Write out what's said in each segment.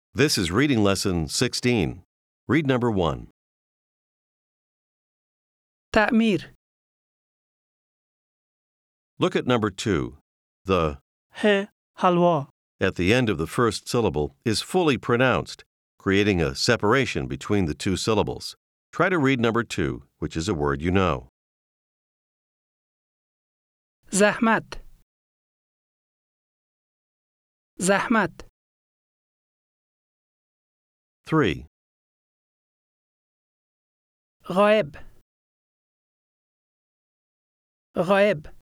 This is reading lesson 16. Read number 1. تعمیر Look at number 2. The ه حلوا at the end of the first syllable is fully pronounced, creating a separation between the two syllables. Try to read number 2, which is a word you know. زحمت زحمت 3. غائب غائب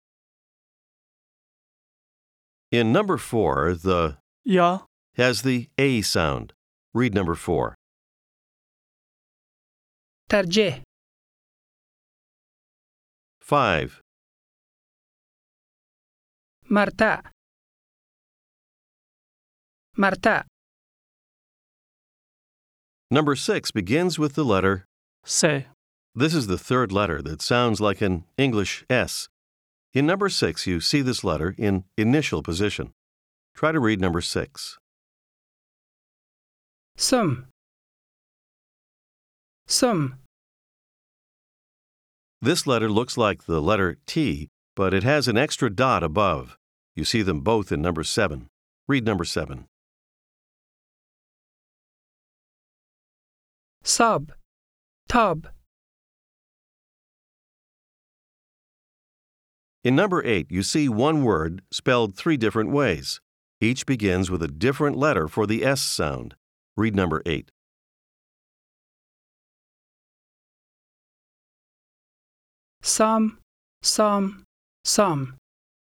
In number 4, the یا has the A sound. Read number 4. ترجیح 5. مرتع مرتع Number 6 begins with the letter. سه This is the third letter that sounds like an English S. In number 6, you see this letter in initial position. Try to read number 6. سم سم This letter looks like the letter T, but it has an extra dot above. You see them both in number 7. Read number 7. صاب تاب In number 8, you see one word spelled 3 different ways. Each begins with a different letter for the S sound. Read number 8. سام سام سام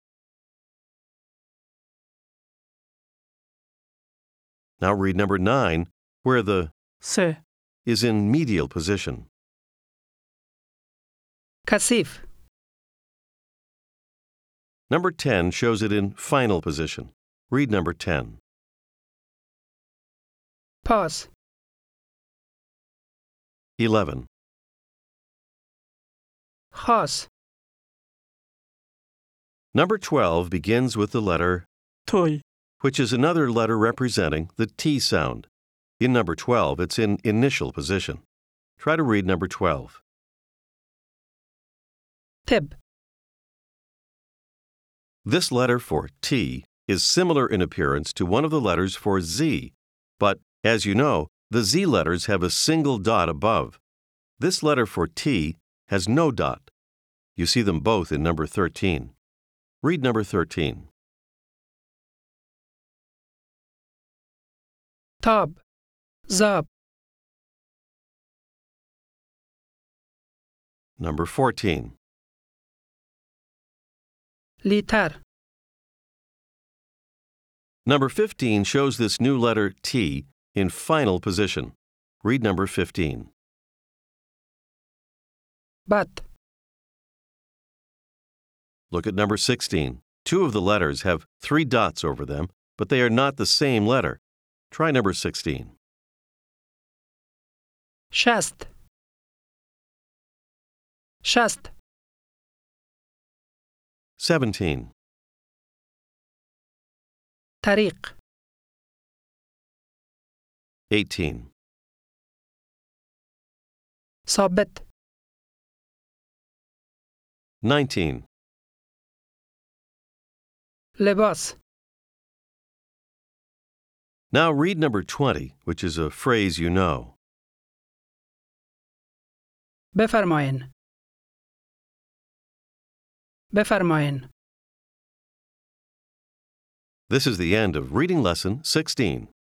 Now read number 9, where the سه is in medial position. کثیف Number 10 shows it in final position. Read number 10. پاس 11. خاص Number 12 begins with the letter, توی which is another letter representing the T sound. In number 12, it's in initial position. Try to read number 12. تب This letter for T is similar in appearance to one of the letters for Z, but as you know, the Z letters have a single dot above. This letter for T has no dot. You see them both in number 13. Read number 13. تاب زاب Number 14. لیتر Number 15 shows this new letter T in final position. Read number 15. بد Look at number 16. 2 of the letters have 3 dots over them, but they are not the same letter. Try number 16. شست شست 17. طریق 18. ثابت 19. لباس Now read number 20, which is a phrase you know. بفرمایین بفرمایین This is the end of reading lesson 16.